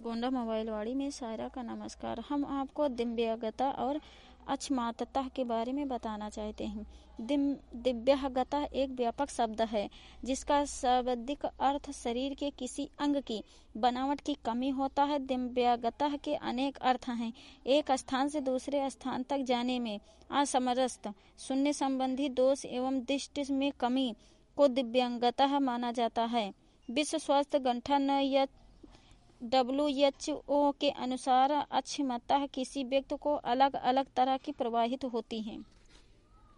गोंडा मोबाइलवाड़ी में सायरा का नमस्कार। हम आपको दिव्यांगता और अक्षमता के बारे में बताना चाहते हैं। दिव्यांगता एक व्यापक शब्द है जिसका शाब्दिक अर्थ शरीर के किसी अंग की बनावट की कमी होता है। दिव्यांगता के अनेक अर्थ हैं। एक स्थान से दूसरे स्थान तक जाने में असमर्थ, सुनने संबंधी दोष एवं दृष्टि में कमी को दिव्यांगता माना जाता है। विश्व स्वास्थ्य संगठन या WHO के अनुसार अक्षमता किसी व्यक्ति को अलग अलग तरह की प्रभावित होती है।